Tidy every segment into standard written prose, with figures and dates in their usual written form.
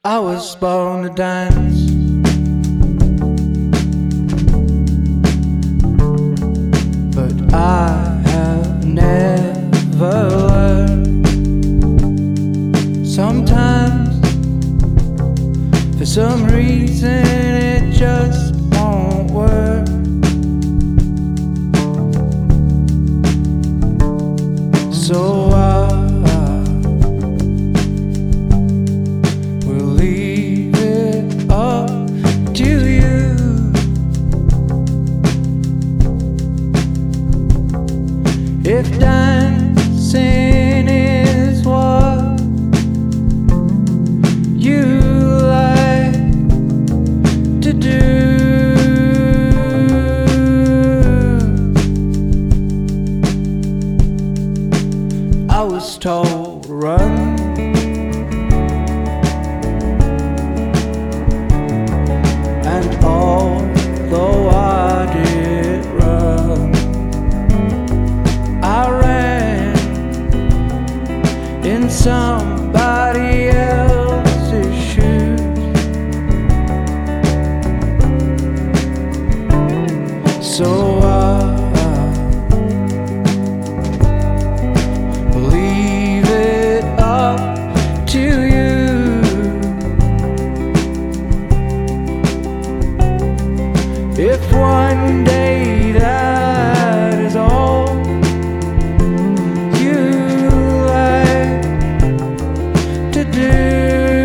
I was born to dance, but I have never learned. Sometimes, for some reason, it just won't work. So will leave it up to you. If dancing is what you like to do, I was told to run, and although I did run, I ran in somebody else's shoes. So leave it up to you. If one day that is all you like to do,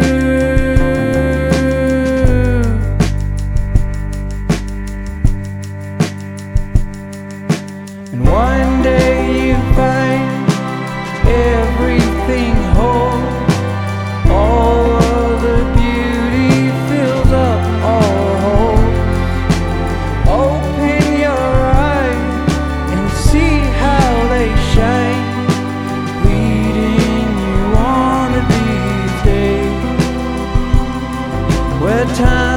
and one day you find everything whole, all of the beauty fills up all holes. Open your eyes and see how they shine, leading you on to these days where time